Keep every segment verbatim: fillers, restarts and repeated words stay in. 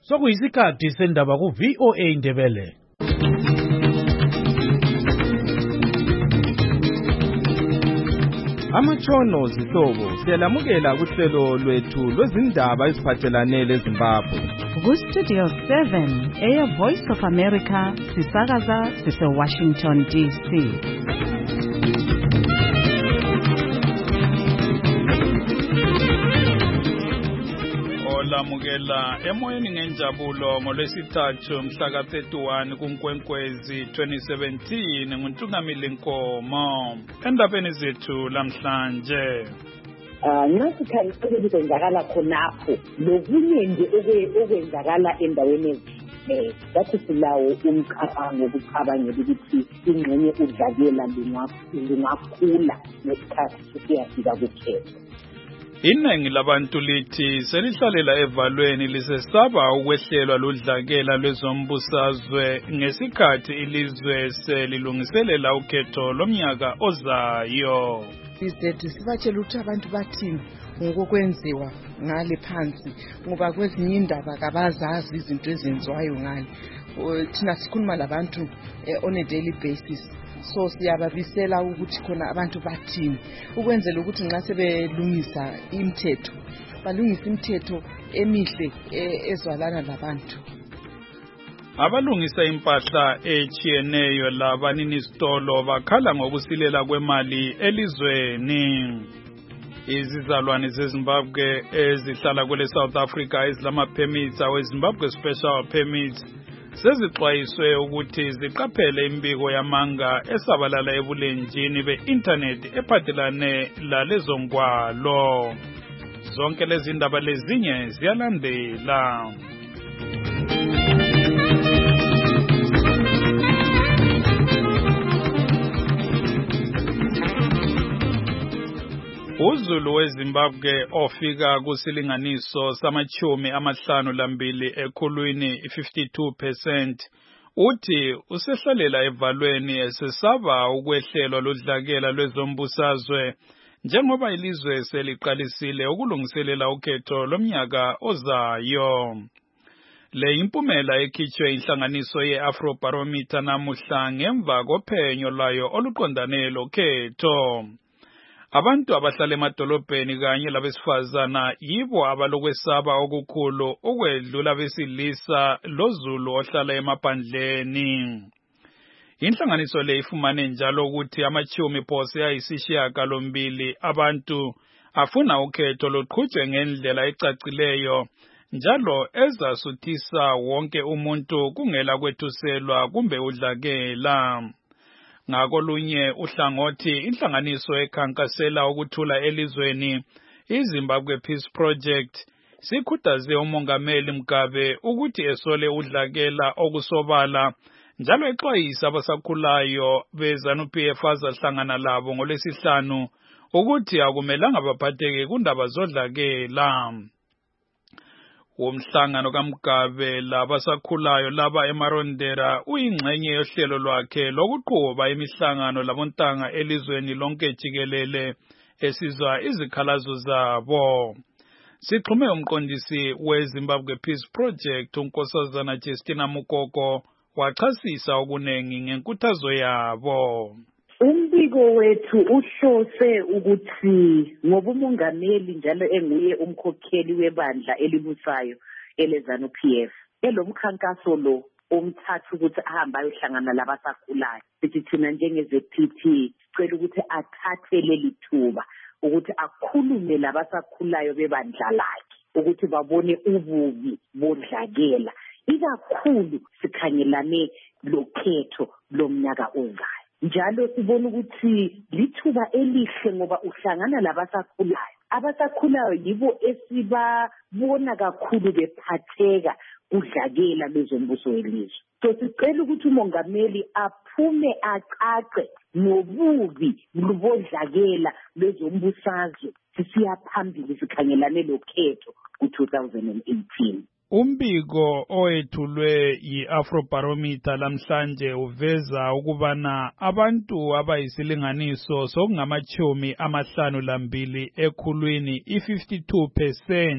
Sokuyisikhathi sendaba ku V O A Indebele. Amatshono zihlobo siyalamukela kuhlelo lwethu lwezindaba eziphathelane leZimbabwe. Ku Studio seven, Air Voice of America, sisakaza sise Washington D C. Olamukela emoyeni ngenjabulo ngolwesithathu mhla ka thirty-one kuNkwenkwezi twenty seventeen nguNtungamili Nkomo. Endabeni zethu lamhlanje Ah nasi khangise kwenzakala khonapho lokunye nje okwenzakala endaweni ezithile bathi silawo umcabango ukucabangela ukuthi ingxenye udlakela lingakhula nesikhathi sesiyafika kukhetho. Iningi labantu lithi selihlalela evalweni lisesaba ukwehlelwa ludlakela lwezombusazwe ngesikhathi ilizwe selilungiselela ukhetho lomnyaka ozayo. Izethu sibatshela ukuthi abantu bathini ngokwenziwa ngale phansi ngoba kwezinye indaba kabazazi izinto ezenziwayo ngale. Thina sikhuluma labantu on a daily basis. So siyababisela ukuthi khona abantu bathini ukwenzela ukuthi nxa sebelungisa imithetho balungisa imithetho emihle ezwalana labantu. Abalungisa impahla echiyeneyo labanini isitolo bakhala ngokusilela kwemali elizweni. Izizalwane zeZimbabwe ezihlala kwele South Africa ezilama permits awe Zimbabwe special permits sezixwayiswe ukuthi ziqaphele imbiko yamanga esabalala ebulenjini be-internet ephathelane lalezo ngwalo. Zonke lezi ndaba lezinye ziyalandela. Uzulu weZimbabwe ofika kusilinganiso samachumi amahlanu lambili ekhulwini fifty-two percent uthi usehlalela evalweni esesaba ukwehlelwa ludlakela lwezombusazwe njengoba ilizwe seliqalisile ukulungiselela ukhetho lomnyaka ozayo. Le impumela ekhitshwe inhlanganiso ye-Afrobarometer namuhla ngemva kophenyo lwayo oluqondane lokhetho. Abantu abahlala emadolobheni kanye labesifazana yibo abalokwesaba okukhulu ukwedlula besilisa lozulu ohlala emaphandleni. Inhlanganiso le ifumane njalo ukuthi amachumi phose ayisishiyagalombili abantu afuna ukhetho luqhutshwe ngendlela ecacileyo njalo ezasuthisa wonke umuntu kungela kwethuselwa kumbe udlakela. Ngakolunye uhlangothi inhlanganiso ekhankasela ukuthula elizweni iZimbabwe Peace Project sikhuthaze umongameli Mugabe ukuthi esole udlakela okusobala njalo exwayisa abasakhulayo beZANU-P F azahlangana labo ngolwesihlanu ukuthi akumelanga baphatheke kundaba zodlakela. Umhlangano kaMugabe labasakhulayo laba eMarondera uyingxenye yohlelo lwakhe lokuqhuba imihlangano labontanga elizweni lonke jikelele esizwa izikhalazo zabo. Sixhume umqondisi weZimbabwe Peace Project uNkosazana Justina Mukoko wachasisa okunengi ngenkuthazo yabo. Umbiko wethu uhlose ukuthi ngoba umongameli njalo enguye umkhokheli webandla elibusayo eleZANU-P F elomkhankaso lo umthathu ukuthi ahamba ayohlangana labasakhulayo sithi thina njengeze-P T sicela ukuthi athathe leli thuba ukuthi akhulume labasakhulayo bebandla lakhe ukuthi babone ububi bodlakela ikakhulu sikhangelane lokhetho lomnyaka ozayo. Njalo sibona ukuthi lithuba elihle ngoba uhlangana labasakhulayo. Abasakhulayo yibo esibabona kakhulu bephatheka kudlakela lezombuso welizwe. So sicela ukuthi umongameli aphume acace nobubi lubodlakela lezombusazwe sisiya phambili sikhangelane lokhetho ku two thousand eighteen. Umbiko owethulwe yi-Afrobarometer lamhlanje uveza ukubana abantu abayisilinganiso sokungamachumi amahlanu lambili ekhulwini i-fifty-two percent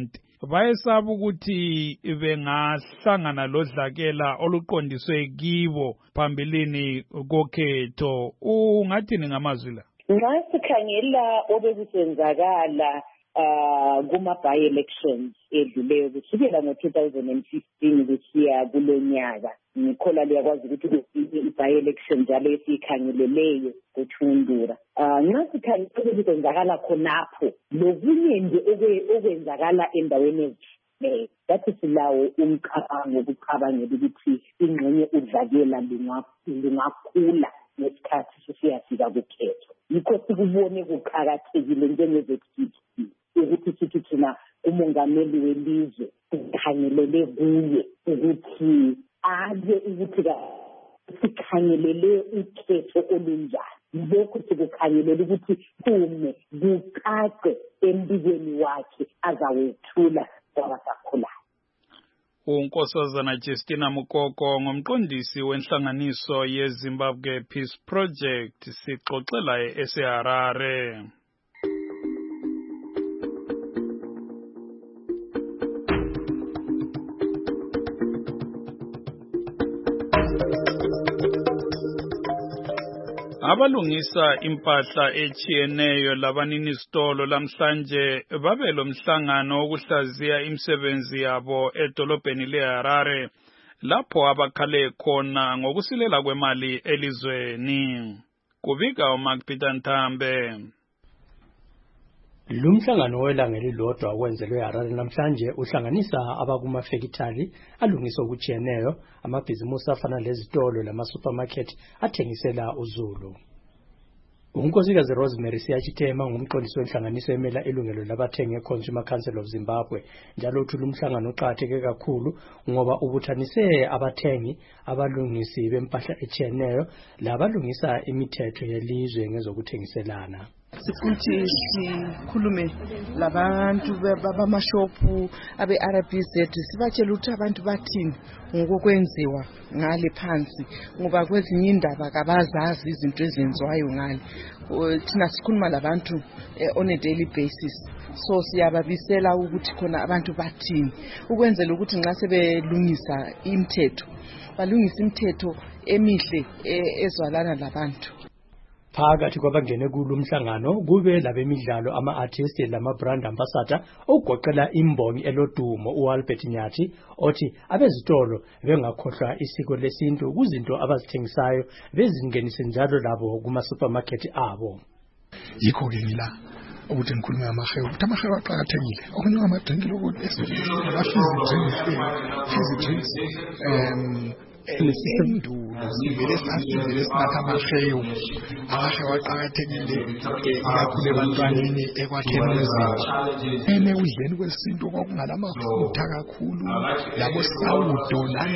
bayesaba ukuthi bengahlangana lodlakela oluqondiswe kibo phambilini kokhetho. Ungathini ngamazwi la? Nxa sikhangela obekusenzakala uh kuma by elections edluleyo kusukela ngo two thousand fifteen kusiya kulonyaka, ngikhola liyakwazi ukuthi kusinye i-by election njalo esiyikhangeleleyo kuThundura. Uh nxa sikhangela obekusenzakala khonapho lokunye nje okwenzakala endaweni ezithile, bathi silawo umcabango ukucabangela ukuthi ingxenye udlakela lungakhula ngesikhathi sesiyafika kukhetho. Yikho sikubone kuqakathekile njengezekhithi ukuthi sithi thina umongameli welizwe sikhangelele kuye ukuthi aje ukuthi sikhangelele ukhetho olunjani. Lokho sikukhangelele ukuthi kume kuqaqe embikweni wakhe azawethula kwabasakhulayo. uNkosazana Justina Mukoko ngomqondisi wenhlanganiso yeZimbabwe Peace Project sixoxela eSeharare. Abalungisa impahla echiyeneyo labanini sitolo lamhlanje babelo mhlangano wokuhlaziya imisebenzi yabo edolobheni leHarare lapho abakhale khona ngokusilela kwemali elizweni. Kubika uMark Peter Ntambe. Lumhlangano welanga elilodwa owenzelwe eHarare namhlanje uhlanganisa abakumafekithali alungisa okuchiyeneyo, amabhizimusi afana lezitolo lama-supermarket athengisela uZulu. Unkosikazi Rosemary Siyachitema ngumqondisi wenhlanganiso emela ilungelo labathengi eConsumer Council of Zimbabwe, njalo uthi lumhlangano uqakatheke kakhulu ngoba ubuthanise abathengi, abalungisi bempahla echiyeneyo labalungisa imithetho yelizwe ngezokuthengiselana. Sikuthi sikhulume labantu babamashopu abe-R B Z sibatshela ukuthi abantu bathini ngokwenziwa ngale phansi, ngoba kwezinye indaba kabazazi izinto ezenziwayo ngale. Thina sikhuluma labantu on a daily basis, so siyababisela ukuthi khona abantu bathini ukwenzela ukuthi nxa sebelungisa imithetho balungisa imithetho emihle ezwalana labantu. Phakathi kwabangene kulumhlangano kube labemidlalo ama-artist lama-brand ambassador okugoqela imbongi elodumo uAlbert Nyathi othi abezitolo bengakhohlwa isiko lesintu kuzinto abazithengisayo bezingenise njalo labo kuma-supermarket abo. Yikho ke ngila ukuthi ngikhuluma ngamahewu ukuthi amahewu aqakathekile okunye amadrinki lokuthi ama-fizzy drinks um endulo sivele sasivele sinatha amahewu amahewu aqakathekile ikakhulu ebantwaneni ekwakheni umzimba emekudleni kwesintu kwakungalamafutha kakhulu labo sawudo lani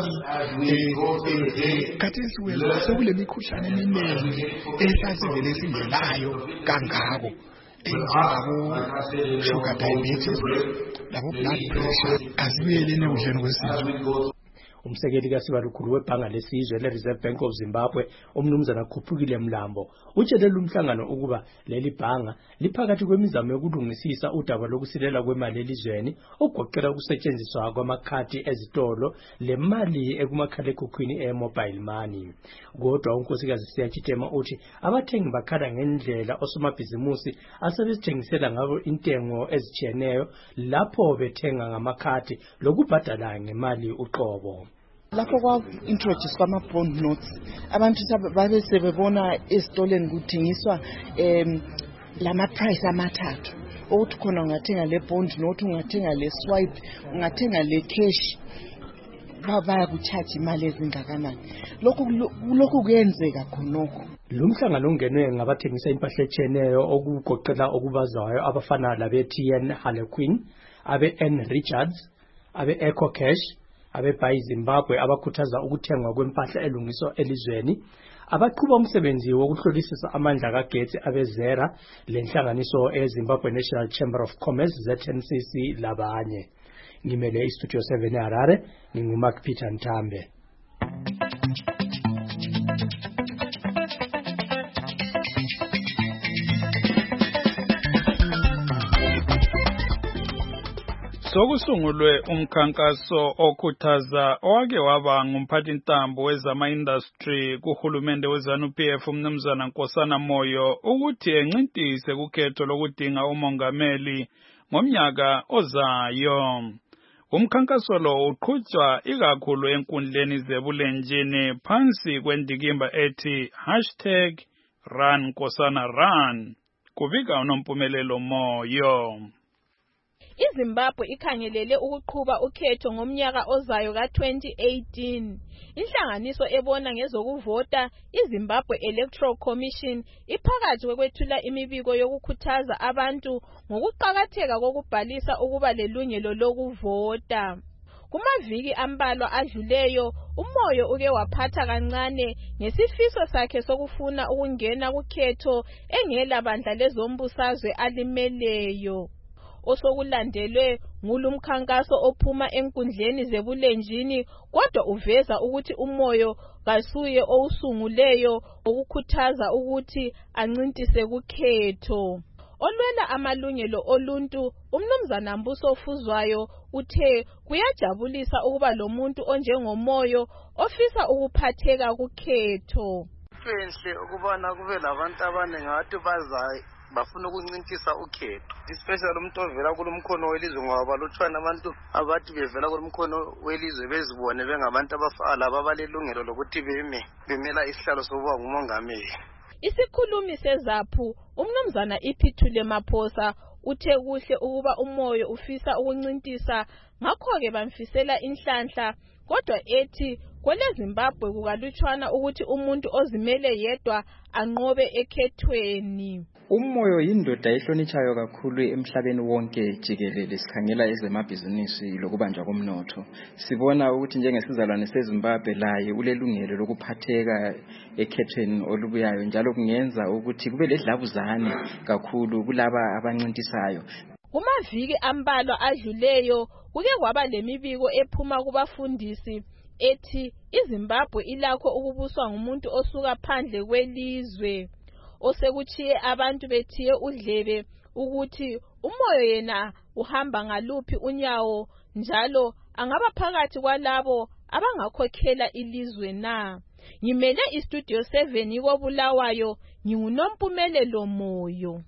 lani khathesi sekulemikhuhlane eminengi esasivele singelayo kangako njengabo sugar diabetes labo blood pressure azibuyeleni ekudleni kwesintu. Umsekeli kaSibalukhulu webhanga lesizwe le-Reserve Bank of Zimbabwe umnumzana Khuphukile Mlambo utshele lumhlangano ukuba leli bhanga liphakathi kwemizamo yokulungisisa udaba lokusilela kwemali elizweni okugoqela ukusetshenziswa kwamakhadi ezitolo lemali ekumakhalekhukhwini e-mobile money. Kodwa unkosikazi Siyachitema uthi abathengi bakhala ngendlela osomabhizimusi asebezithengisela ngabo intengo ezichiyeneyo lapho bethenga ngamakhadi lokubhadala ngemali uqobo. Lapho kwa-introduce kwama-bond notes abantu babe sebebona esitoleni kuthengiswa um lama-price amathathu ukuthi khona ungathenga le-bond note, ungathenga le-swipe, ungathenga le-cash, bayakuchaja imali ezingakanani. Lokhu kuyenzeka khonokho. Lumhlangano ungenwe ngabathengisa impahla echiyeneyo okugoqela okubazayo abafana labe-T N Harlequin, abe-N Richards, abe-Eco Cash, abe-Buy Zimbabwe abakhuthaza ukuthengwa kwempahla elungiso elizweni, abaqhuba umsebenzi wokuhlolisisa amandla kagetsi abezera lenhlanganiso eZimbabwe National Chamber of Commerce Z N C C labanye. Ngimele iStudio seven eHarare, nginguMark Peter Ntambe. sokusungulwe umkhankaso okhuthaza owake waba ngumphathintambo wezama-industry kuhulumende we-ZANU-P F umnumzana Nkosana Moyo ukuthi encintise kukhetho lokudinga umongameli ngomnyaka ozayo. Umkhankaso lo uqhutshwa ikakhulu enkundleni zebulenjini phansi kwendikimba ethi hashtag Run Nkosana Run. Kubika uNompumelelo Moyo. iZimbabwe ikhangelele ukuqhuba ukhetho ngomnyaka ozayo ka twenty eighteen. Inhlanganiso ebona ngezokuvota iZimbabwe Electoral Commission iphakathi kwekwethula imibiko yokukhuthaza abantu ngokuqakatheka kokubhalisa ukuba lelungelo lokuvota. Kumaviki ambalwa adluleyo, uMoyo uke waphatha kancane ngesifiso sakhe sokufuna ukungena kukhetho engela bandla lezombusazwe alimeleyo. Osokulandelwe ngulumkhankaso ophuma enkundleni zebulenjini, kodwa uveza ukuthi uMoyo kasuye owusunguleyo ukukhuthaza ukuthi ancintise kukhetho. Olwela amalungelo oluntu, umnumzana Mbuso Fuzwayo uthe kuyajabulisa ukuba lo muntu onjengoMoyo ofisa ukuphatheka kukhetho. Kwenhle ukubona kube labantu abaningi abantu bazayo bafuna ukuncintisa ukhetho, especially umuntu ovela kulomkhono welizwe ngoba balutshwana abantu abathi bevela kulomkhono welizwe bezibone bengabantu abafana laba balelungelo lokuthi beme bemela isihlalo sokuba ngumongameli. Isikhulumi seZAPU umnumzana Iphithule Maphosa uthe kuhle ukuba uMoyo ufisa ukuncintisa, ngakho-ke bamfisela inhlanhla, kodwa ethi kwele Zimbabwe kukalutshwana ukuthi umuntu ozimele yedwa anqobe ekhethweni. uMoyo yindoda ehlonitshayo kakhulu emhlabeni wonke jikelele. Sikhangela ezemabhizinisi lokubanjwa komnotho, sibona ukuthi njengesizalwane seZimbabwe laye ulelungelo lokuphatheka ekhethweni olubuyayo, njalo kungenza ukuthi kube ledlabuzane kakhulu kulaba abancintisayo. Kumaviki ambalwa adluleyo kuke kwaba lemibiko ephuma kubafundisi ethi iZimbabwe ilakho ukubuswa ngumuntu osuka phandle kwelizwe, osekuchiye abantu bethiye udlebe ukuthi uMoyo yena uhamba ngaluphi unyawo, njalo angaba phakathi kwalabo abangakhokhela ilizwe na. Ngimele iStudio seven ikobulawayo, nginguNompumelelo Moyo.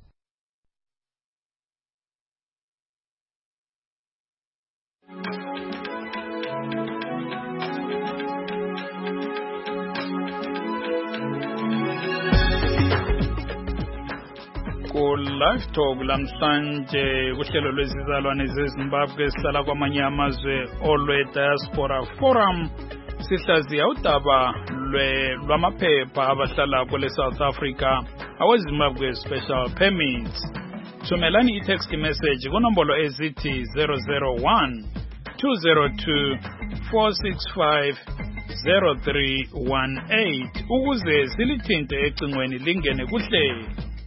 Ku live talk lamhlanje kuhlelo lwezizalwane zeZimbabwe sihlala kwamanye amazwe olwe Diaspora Forum sihlaziya udaba lwe lwamaphepha abahlala kwele South Africa aweZimbabwe Special Permits. Thumelani i-text message kunombolo ezithi zero zero one two zero two four six five zero three one eight ukuze silithinte ecingweni lingene kuhlelo.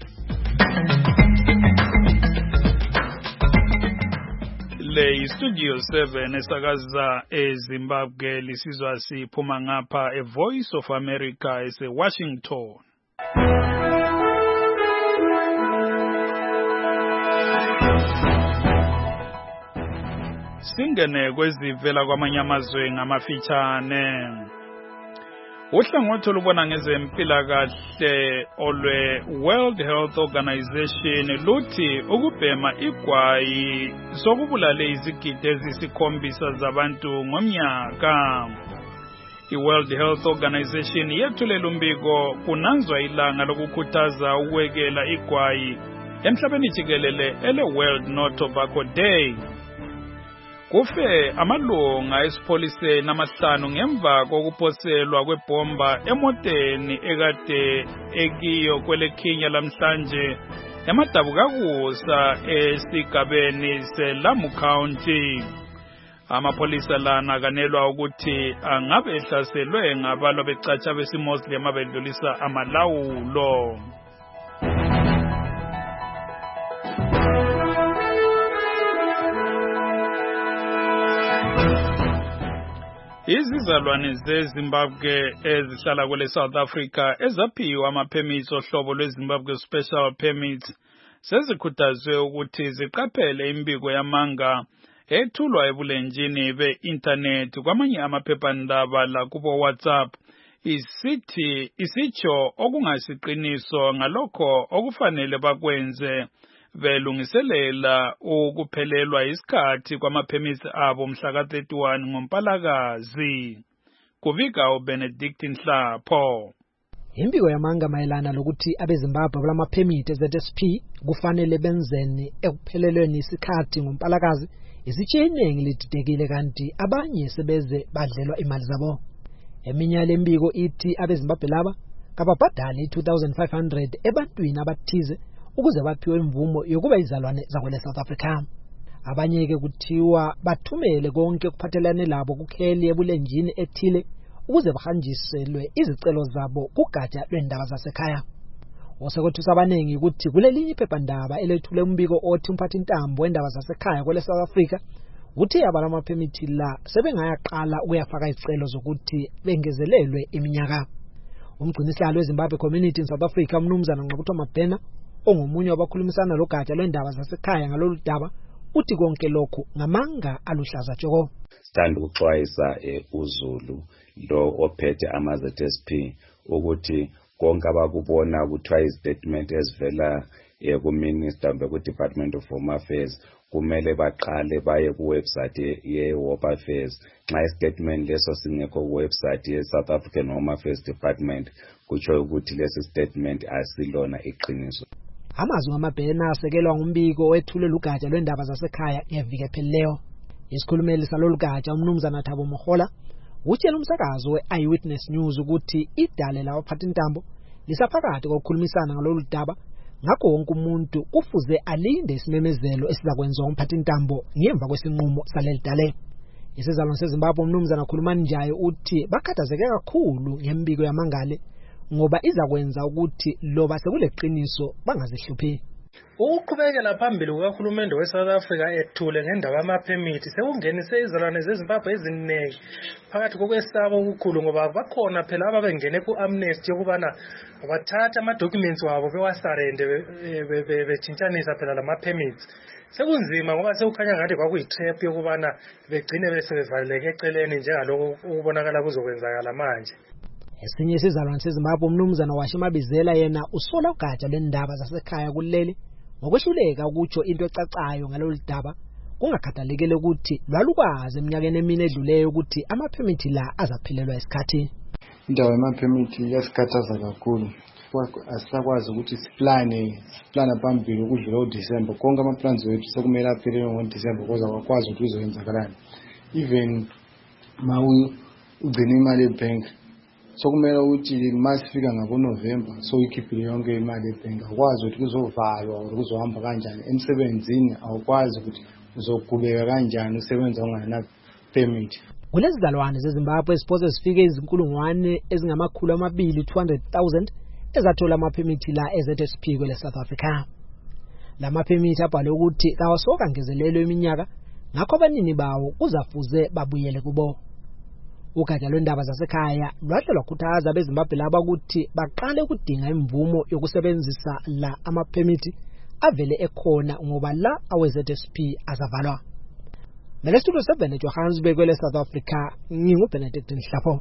Le Studio seven esakaza eZimbabwe lisizwa siphuma ngapha e Voice of America ese Washington. Singene kwezivela kwamanye amazwe ngamafitshane. Uhlangothi lubona ngezempilakahle olwe World Health Organization luthi ukubhema igwayi sokubulala izigidi ezisikhombisa zabantu ngomnyaka. I-World Health Organization yethulela umbiko kunanzwa ilanga lokukhuthaza ukwekela igwayi emhlabeni jikelele ele World No Tobacco Day. Kufe amalunga esipholiseni amahlanu ngemva kokuphoselwa kwebomba emoteni ekade ekiyo kwelekhinya lamhlanje emadabukakusa esigabeni seLamu County. Amapolisa lana kanelwa ukuthi angabe ehlaselwe ngabalwa becatsha besimuslim abedlulisa amalawulo. Izizalwane zeZimbabwe ezihlala kwele South Africa ezaphiwa ama-permits ohlobo lweZimbabwe Special Permits sezikhuthazwe ukuthi ziqaphele imbiko yamanga ethulwa ebulenjini be-internet kwamanye amaphephandaba la kubo WhatsApp isithi isitsho okungasiqiniso ngalokho okufanele bakwenze belungiselela ukuphelelwa isikhathi kwamaphemithi abo mhla ka thirty-one ngoMpalakazi. Kuvika uBenedict Nhlapho. Imbiko yamanga mayelana lokuthi abeZimbabwe balamaphemithi Z S P kufanele benzeni ekuphelelweni isikhathi ngoMpalakazi isitsheningi lididekile kanti abanye sebeze badlelwa imali zabo. Eminye lembiko ithi abeZimbabwe laba kababhadali two thousand five hundred ebantwini abathize ukuze baphiwe imvumo yokuba izalwane zakwele South Africa. Abanye ke kuthiwa bathumele konke kuphathelane labo kukheli ebulenjini ethile ukuze bahanjiselwe izicelo zabo kugatsha lwendaba zasekhaya. Osekwethusa abanengi ukuthi kulelinye iphephandaba elethule umbiko othi umphathintambo wendaba zasekhaya kwele South Africa uthi abalamaphemithi la sebengayaqala ukuyafaka izicelo zokuthi bengezelelwe iminyaka. Umgcinisihlalo weZimbabwe Community in South Africa umnumzana Nqabutho Mabhena ongomunye wabakhulumisana logatsha lwendaba zasekhaya ngalolu daba uthi konke lokhu ngamanga aluhlaza tshoko. Stand ukuxwayisa uZulu lo ophethe ama Z S P ukuthi konke abakubona kuthiwa istatement ezivela ku Minister ku Department of Home Affairs kumele baqale baye ku website ye Home Affairs. Nxa istatement leso singekho ku website ye South African Home Affairs Department kutsho ukuthi lesi statement asilona iqiniso. Amazwi amaBhena asekelwa ngumbiko wethule lugatsha lwendaba zasekhaya ngeviki ephelileyo. Isikhulumeli salolu gatsha umnumzana Thabo Mohola utshela umsakazo we-Eyewitness News ukuthi idale labaphathintambo lisaphakathi kokukhulumisana ngalolu daba ngakho wonke umuntu kufuze alinde isimemezelo esizakwenziwa umphathintambo ngemva kwesinqumo saleli dale. Isizalwane seZimbabwe umnumzana Khulumani Njayo uthi bakhathazeke kakhulu ngembiko yamangale ngoba izakwenza ukuthi loba sekuleqiniso bangazihluphi. Ukuqhubekela phambili kukaHulumende weSouth Africa ethule ngendaba yamaphemithi sekungenise izalwane zeZimbabwe eziningi phakathi kokwesaba okukhulu ngoba bakhona phela ababengene ku-amnesty yokubana bathatha ama-documents wabo bewasarende bethintshanisa phela lamaphemithi. Sekunzima ngoba sekukhanya ngathi kwakuyi-trap yokubana begcine besebevaleleke eceleni njengalokho ukubonakala kuzokwenzakala manje. Esinye isizalwane seZimbabwe umnumzana Washimabizela yena usola ugatsha lwendaba zasekhaya kuleli ngokwehluleka ukutsho into ecacayo ngalolu daba kungakhathalekile ukuthi lwalukwazi eminyakeni emine edluleyo ukuthi amaphemithi la azaphelelwa isikhathi. Indaba yamaphemithi yasikhathaza kakhulu. Asisakwazi ukuthi siplane siplana phambili ukudlula uDisemba. Konke amaplans wethu sekumele aphelele ngoDisemba ukuze akwazi ukuthi kuzoyenzakalani. Even mawu ugcina imali ebank so kumele ukuthi masifika ngabo November so ikhiphile yonke imali ebank akwazi ukuthi kuzovalwa or kuzohamba kanjani emsebenzini awukwazi ukuthi uzogubeka kanjani usebenza ungana permit. Kulezi zalwane zeZimbabwe esiphoze sifike izinkulungwane ezingamakhulu amabili two hundred thousand ezathola amaphemithi la e-Z S P kwele South Africa. La maphemithi abhalwe ukuthi kawasoka ngezelelo iminyaka ngakho abanini bawo kuzafuze babuyele kubo. Ugatsha lwendaba zasekhaya lwahle lwakhuthaza abeZimbabwe laba ukuthi baqale ukudinga imvumo yokusebenzisa la amaphemithi avele ekhona ngoba la awe-Z S P azavalwa. Mele studio seven eJohannesburg kwele South Africa nginguBenedict Nhlapho.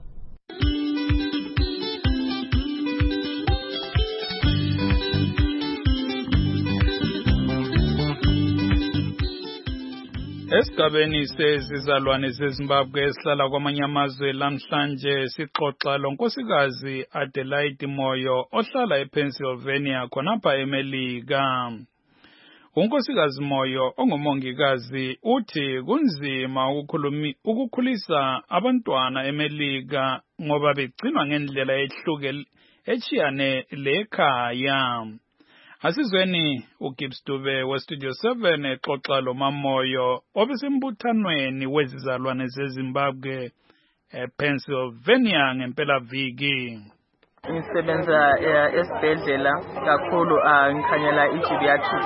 Esigabeni sezizalwane zeZimbabwe esihlala kwamanye amazwe lamhlanje sixoxa lonkosikazi Adelaide Moyo ohlala ePennsylvania khonapha eMelika. Unkosikazi Moyo ongumongikazi uthi kunzima ukukhulumi ukukhulisa abantwana eMelika ngoba begcinwa ngendlela ehlukile echiyane lekhaya. Asizweni uGibbs Dube weStudio seven exoxa lo Mamoyo obesembuthanweni wezizalwane zeZimbabwe ePennsylvania ngempela viki. Ngisebenza esibhedlela kakhulu ngikhanyela i-geriatric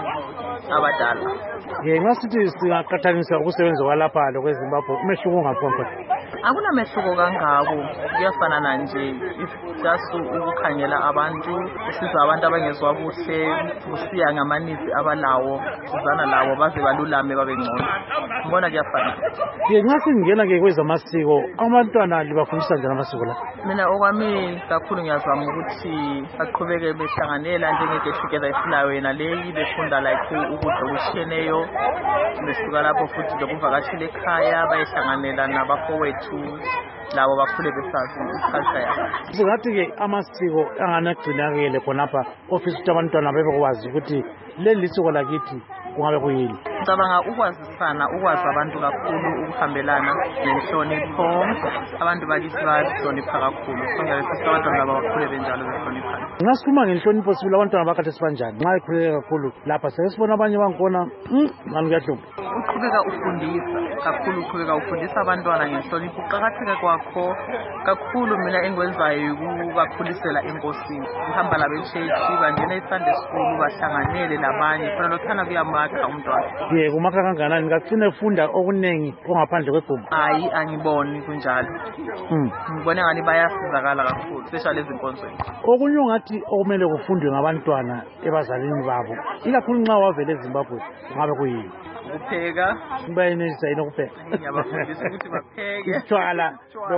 abadala. Ngasithi singaqhathanisa ukusebenza kwalapha lokweZimbabwe umehluko ungaphi? Akunamehluko kangako kuyafanana nje just ukukhangela abantu usiza abantu abangezwa kuhle usiya ngamanizi abalawo sizana lawo baze balulame babe ngcono ngibona kuyafana ke nxa singena ke kwezamasiko abantwana libafundisa njani amasiko la mina okwami kakhulu ngiyazama ukuthi baqhubeke behlanganela njenge get together ifulayo yena leyi befunda like ukudla okutshiyeneyo besuka lapho futhi lokuvakashela ekhaya bayehlanganela nabafowethu labo bakhule besazi iculture yabo singathi ke amasiko anganagcinakele khonapha office ukuthi abantwana bebekwazi ukuthi leli lisiko lakithi kungabe kuyini ngicabanga ukwazisana ukwazi abantu kakhulu ukuhambelana nenhlonipho abantu bakithi bayahlonipha kakhulu sonke sisi abantwana laba bakhule benjalo behlonipha nxa sikhuluma ngenhlonipho sibili abantwana bakhathi sibanjani nxa ikhuleke kakhulu lapha sesibona abanye bankona ngani kuyahlupha uqhubeka ufundisa kakhulu uqhubeka ufundisa abantwana ngenhlonipho uqakatheke kwakho kakhulu mina engikwenzayo ukubakhulisela enkosini uhamba labechechi bangena eSunday school bahlanganele labanye khona lothana kuyamakha umntwana ye kumakha kanganani ngagcina efunda okunengi ongaphandle kwegumbi hayi angiboni kunjalo ngibona ngani bayasizakala kakhulu especially ezinkonzweni okunye ungathi okumele kufundwe ngabantwana ebazalini babo ikakhulu nxa wavele eZimbabwe kungabe kuyini ukupheka bayenelisa yini ukupheka ngiyabafundisa ukuthi bapheke utshwala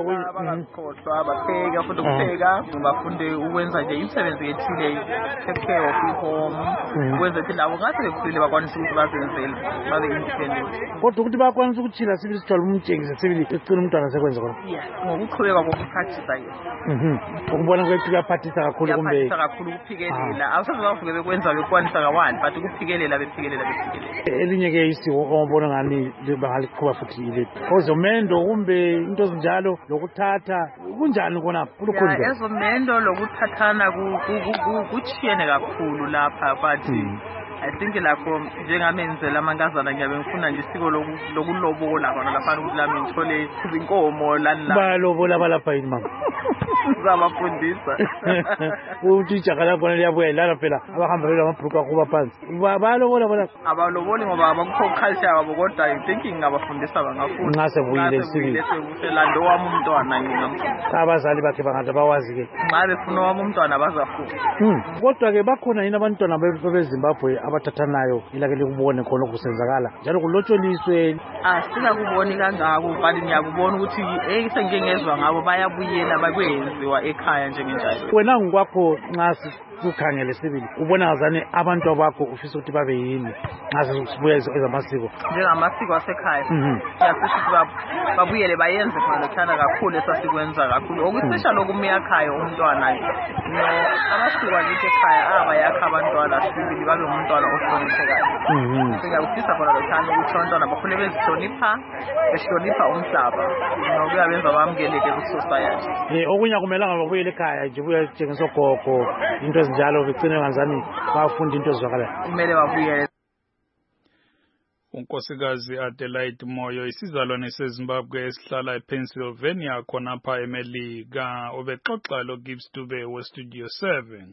lokukhohlwa bapheka futhi ukupheka bafunde ukwenza nje imisebenzi ethile take care of ihome ukwenza ukuthi labo ngathi bekhulile bakwanisa ukuthi bazenzele babe independent kodwa ukuthi bakwanisa ukuthila sibili sithwala umtshengise sibili ecina umntwana sekwenza khona ngokuqhubeka kokuphathisa ke ukubona ukuthi kuyaphathisa kakhulu kumbe kuyaphathisa kakhulu ukuphikelela awusazovuke bekwenza bekwanisa kawani but ukuphikelela bephikelela bephikelela elinye ke isiko obona ngani bangaliqhuba futhi ile ozomendo kumbe into ezinjalo lokuthatha kunjani kona kulukhulu ezomendo lokuthathana kuchiyene kakhulu lapha but I think lapho njengamenzela amankazana ngiyabe ngifuna nje isiko lokulobola khona lapha ukuthi lami ngithole izinkomo lani la balobola balapha yini mama uzabafundisa uthi ijaga lakho liyabuya lana phela abahamba bela amabhuku akuba phansi balobola bona abaloboli ngoba abakho culture wabo kodwa I think ngingabafundisa bangafunda nxa sebuyile sibili selando wami umntwana ngingamfundisa abazali bakhe bangathi bawazi ke nxa befuna wami umntwana bazafunda kodwa ke bakhona yini abantwana beZimbabwe abathathanayo ilake likubone khona okusenzakala njalo kulotsholiswe ah singakuboni kangako kanti ngiyakubona ukuthi eh sengingezwa ngabo bayabuyela bakwenziwa ekhaya njengenjalo wena ngokwakho nxa kukhangele sibili ubona ngazane abantu bakho ufisa ukuthi babe yini nxa sibuya ezamasiko njengamasiko asekhaya yasithi babuyele bayenze khona lothana kakhulu esasikwenza kakhulu okusesha lokumiya ekhaya umntwana no amasiko akithi ekhaya aba yakha abantwana sibili babe umntwana ohloniphekayo singakufisa khona lothana ukuthi abantwana bakhule bezihlonipha behlonipha umhlaba nokuya benza bamukeleke ku-society eh okunye akumelanga babuyele ekhaya nje buya njengesogogo into ezinjalo begcine ngazani bafunda into ezwakalayo kumele babuyele unkosikazi Adelaide Moyo isizalwane seZimbabwe esihlala ePennsylvania khonapha eMelika obexoxa lo Gibbs Dube weStudio seven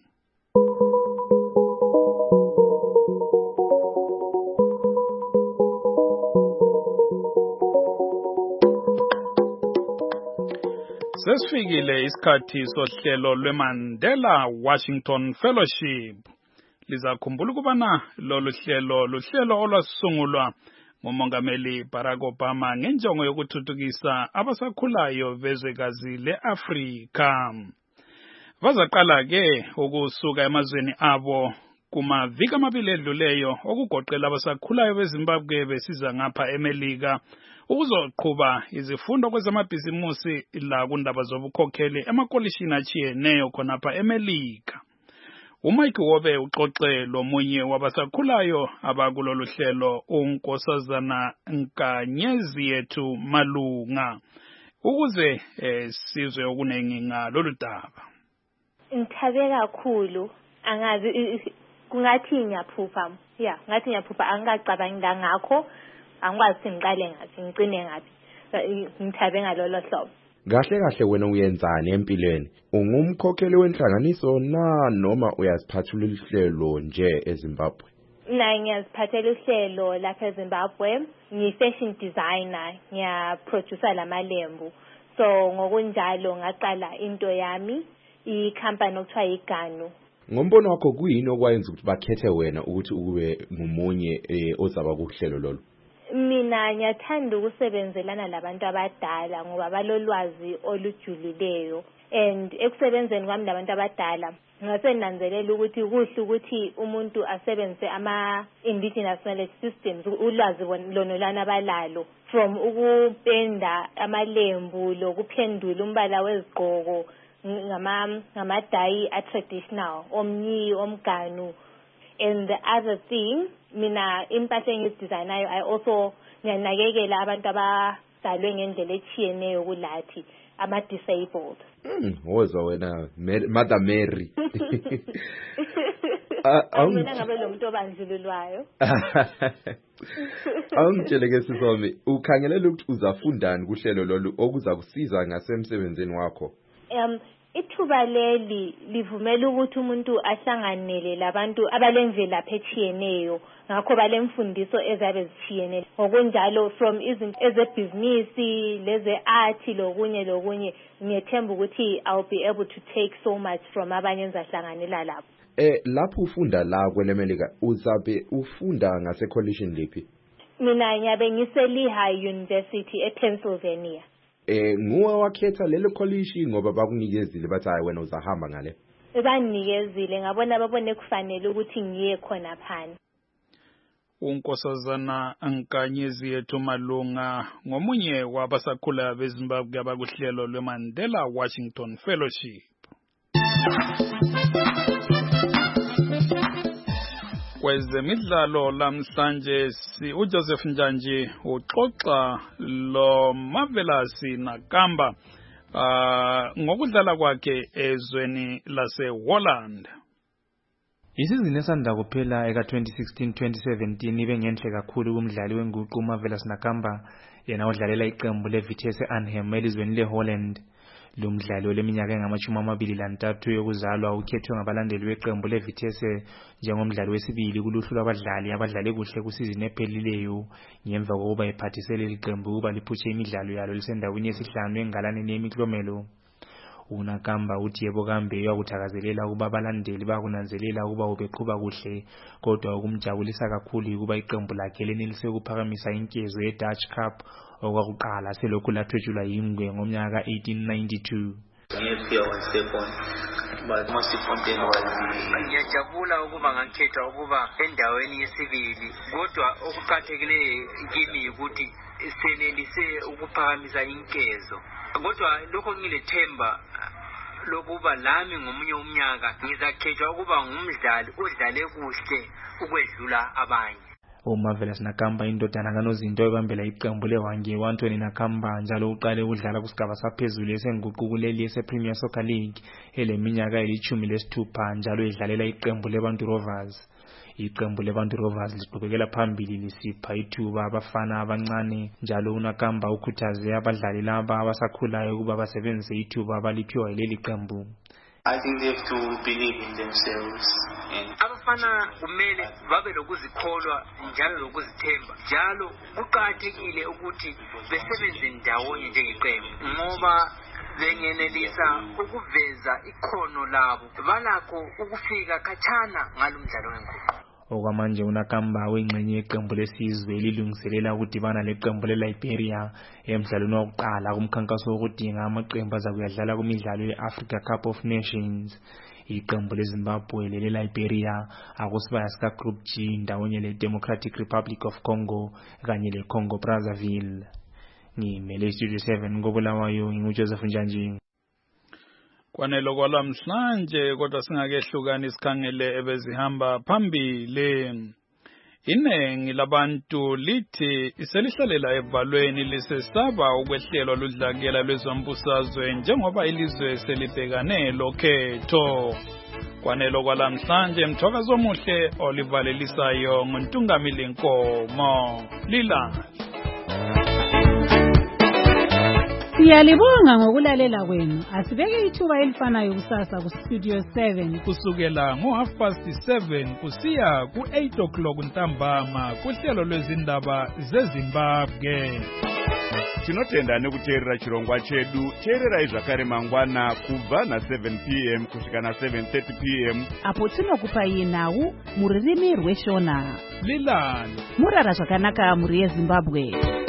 Sesifikile isikhathi sohlelo lweMandela Washington Fellowship. Lizakhumbula ukubana lolu hlelo luhlelo olwasungulwa nguMongameli Barack Obama ngenjongo yokuthuthukisa abasakhulayo bezwekazi leAfrika. Bazaqala ke ukusuka emazweni abo kumaviki amabili edluleyo okugoqela abasakhulayo beZimbabwe besiza ngapha eMelika ukuzoqhuba izifundo kwezamabhizimusi la kundaba zobukhokheli emakolishini achiyeneyo khonapha eMelika. uMike Wobe uxoxe lomunye wabasakhulayo abakulolu hlelo uNkosazana Nkanyezi yethu Malunga ukuze eh, sizwe okunengi ngalolu daba. Ngithabe kakhulu angazi kungathi ngiyaphupha ya ngathi ngiyaphupha angacabangi ngakho angikwazi ngiqale ngathi ngicine ngathi ngithabe ngalolo hlobo. Kahle kahle wena uyenzani empilweni? Ungumkhokheli wenhlanganiso na noma uyaziphathula ihlelo nje eZimbabwe? Na ngiyaziphathela uhlelo lapha eZimbabwe, ngi fashion designer, ngiya producer lamalembu. so ngokunjalo ngaqala into yami i-company okuthiwa iGanu. Ngombono wakho kuyini okwayenza ukuthi bakhethe wena ukuthi ube ngumunye ozaba kuhlelo lolo? Mina ngiyathanda ukusebenzelana labantu abadala ngoba balolwazi olujulileyo, and ekusebenzeni kwami labantu abadala ngasenanzelela ukuthi kuhle ukuthi umuntu asebenzise ama indigenous knowledge systems, ulwazi lonolana abalalo, from ukupenda amalembu lokuphendula umbala wezigqoko ngama ngamaDai a traditional omnyi omganu. And the other thing, mina impahla engidesignayo I also ngiyanakekela abantu abadalwe ngendlela etshiyeneyo kulathi ama disabled. Mm, wozwa wena Mother Mary. Mina ngabe lo muntu obandlululwayo. Awungitshele ke sisome, ukhangelela ukuthi uzafundani kuhlelo lolu okuza kusiza ngasemsebenzini wakho? Um ithuba leli livumela ukuthi umuntu ahlanganele labantu abalendlela phetshiyeneyo, ngakho balemfundiso ezabe zithiyene ngokunjalo from izinto ezebhizinisi leze art lokunye lokunye. Ngiyethemba ukuthi I'll be able to take so much from abanye engizahlanganela lapho. Eh lapho ufunda la kwelemelika uzabe ufunda ngase college liphi? Mina ngiyabe ngise Lehigh University ePennsylvania. Eh nguwe wakhetha lelo college ngoba bakunikezile bathi hayi wena uzahamba ngale? Banikezile ngabona babone kufanele ukuthi ngiye khona phana. uNkosazana Nkanyezi yethu Malunga ngomunye wabasakhula beZimbabwe abakuhlelo lweMandela Washington Fellowship. Kwezemidlalo lamhlanje si uJoseph Njanji uxoxa lo Marvelous Nakamba uh, ngokudlala kwakhe ezweni laseHolland. Isizini esanda kuphela eka twenty sixteen twenty seventeen ibe ngenhle kakhulu kumdlali wenguqu Marvelous Nakamba yena odlalela iqembu leVitesse Arnhem elizweni leHolland. Lo mdlali oleminyaka engamashumi amabili lantathu yokuzalwa ukhethwe ngabalandeli beqembu leVitesse njengomdlali wesibili kuluhlu lwabadlali abadlale kuhle kusizini ephelileyo ngemva kokuba ephathisele iqembu ukuba liphutshe imidlalo yalo lisendaweni yesihlanu engalaneni yemiklomelo. uNakamba uthi yebo kambe uyakuthakazelela ukuba abalandeli bakunanzelela ukuba ubeqhuba kuhle, kodwa ukumjabulisa kakhulu ukuba iqembu lakhe lenelise ukuphakamisa inkezo yeDutch Cup okwakuqala selokhu lathwetshulwa yingwe ngomnyaka ka eighteen ninety-two. Ngiyajabula ukuba ngakhethwa ukuba endaweni yesibili, kodwa okuqathekileyo kimi ukuthi senelise ukuphakamisa inkezo. Kodwa lokho ngilethemba lokuba lami ngomunye umnyaka ngizakhethwa ukuba ngumdlali odlale kuhle ukwedlula abanye. uMarvelous Nakamba indodana kaNozinto ebambela iqembu leWange uAnthony Nakamba njalo uqale ukudlala kusigaba saphezulu esenguqu kuleli yePremier Soccer League eleminyaka elithumi lesithupha njalo edlalela iqembu leBantu Rovers. Iqembu leBantu Rovers liqhubekela phambili lisipha ithuba abafana abancane njalo uNakamba ukhuthaze abadlali laba abasakhulayo ukuba basebenzise ithuba abaliphiwa yileli qembu. I think they have to believe in themselves. Abafana kumele babe lokuzikholwa njalo lokuzithemba. Njalo kuqathekile ukuthi besebenze ndawonye njengeqembu ngoba bengenelisa ukuveza ikhono labo balakho ukufika khatshana ngalomdlalo wenguqu. Okwamanje uNakamba wengxenye yeqembu lesizwe lilungiselela ukudibana leqembu leLiberia emidlalweni wokuqala kumkhankaso wokudinga amaqembu azakuyadlala kumidlalo yeAfrica Cup of Nations. Iqembu leZimbabwe leleLiberia akusibaya sika Group G ndawonye leDemocratic Republic of Congo kanye leCongo Brazzaville. Ngimele Studio seven ngobulawayo nginguJoseph Njanji. Kwanelo kwalamhlanje kodwa singakehlukani sikhangele ebezihamba phambili. Inengi labantu lithi iselihlalela evalweni lisesaba ukwehlelwa ludlakela lwezombusazwe njengoba ilizwe selibhekane lokhetho. Kwanelo kwalamhlanje mthokazo omuhle olivalelisayo nguNtungamili Nkomo. Lila Siyalibonga ngokulalela kwenu. Asibeke ithuba elifanayo kusasa ku Studio seven kusukela ngo half past seven kusiya ku eight o'clock ntambama kuhlelo lwezindaba zeZimbabwe. Tinotenda nekuteerera chirongwa chedu. Teererai zvakare mangwana kubva na seven p m kusvika na seven thirty p m apo tinokupai nhau mururimi rweshona. Lilani murara zvakanaka muri yeZimbabwe.